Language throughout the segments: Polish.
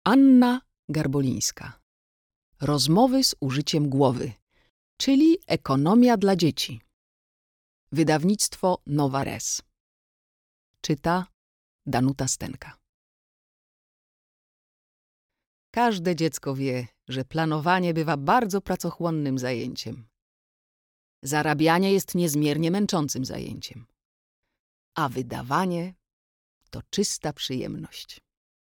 Anna Garbolińska. Rozmowy z użyciem głowy, czyli ekonomia dla dzieci. Wydawnictwo Nowa Res. Czyta Danuta Stenka. Każde dziecko wie, że planowanie bywa bardzo pracochłonnym zajęciem. Zarabianie jest niezmiernie męczącym zajęciem. A wydawanie to czysta przyjemność.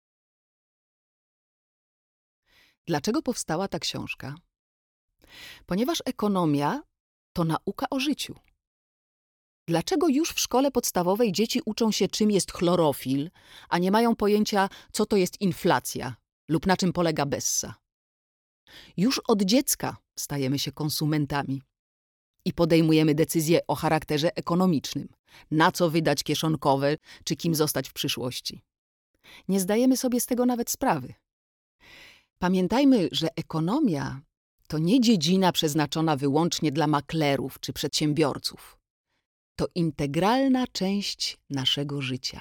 Dlaczego powstała ta książka? Ponieważ ekonomia to nauka o życiu. Dlaczego już w szkole podstawowej dzieci uczą się, czym jest chlorofil, a nie mają pojęcia, co to jest inflacja lub na czym polega Bessa? Już od dziecka stajemy się konsumentami i podejmujemy decyzje o charakterze ekonomicznym, na co wydać kieszonkowe, czy kim zostać w przyszłości. Nie zdajemy sobie z tego nawet sprawy. Pamiętajmy, że ekonomia to nie dziedzina przeznaczona wyłącznie dla maklerów czy przedsiębiorców. To integralna część naszego życia.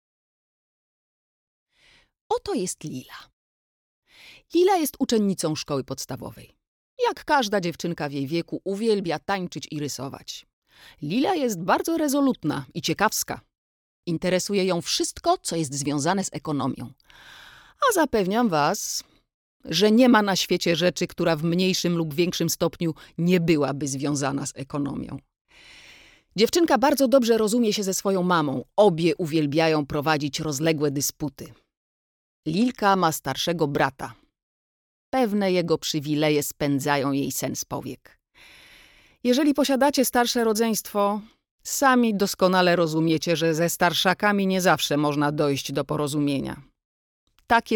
Oto jest Lila. Lila jest uczennicą szkoły podstawowej. Jak każda dziewczynka w jej wieku uwielbia tańczyć i rysować. Lila jest bardzo rezolutna i ciekawska. Interesuje ją wszystko, co jest związane z ekonomią. A zapewniam was, że nie ma na świecie rzeczy, która w mniejszym lub większym stopniu nie byłaby związana z ekonomią. Dziewczynka bardzo dobrze rozumie się ze swoją mamą. Obie uwielbiają prowadzić rozległe dysputy. Lilka ma starszego brata. Pewne jego przywileje spędzają jej sen z powiek. Jeżeli posiadacie starsze rodzeństwo, sami doskonale rozumiecie, że ze starszakami nie zawsze można dojść do porozumienia. Takie